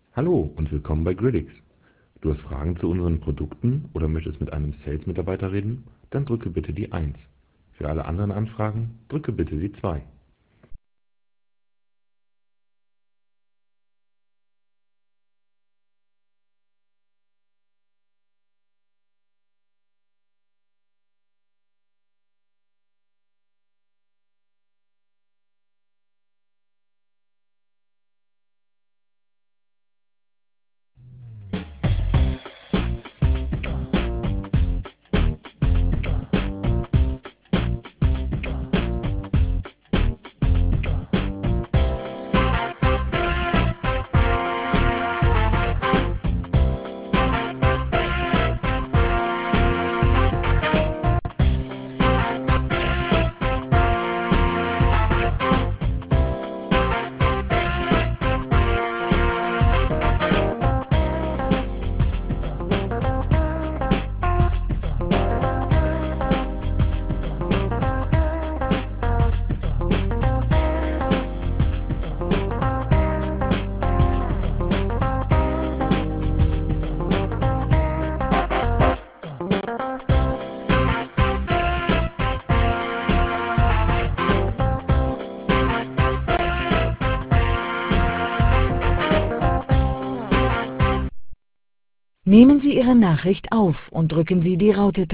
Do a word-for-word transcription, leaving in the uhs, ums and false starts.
Hallo und willkommen bei Gridix. Du hast Fragen zu unseren Produkten oder möchtest mit einem Sales-Mitarbeiter reden? Dann drücke bitte die eins. Für alle anderen Anfragen drücke bitte die zwei. Nehmen Sie Ihre Nachricht auf und drücken Sie die Raute-Taste.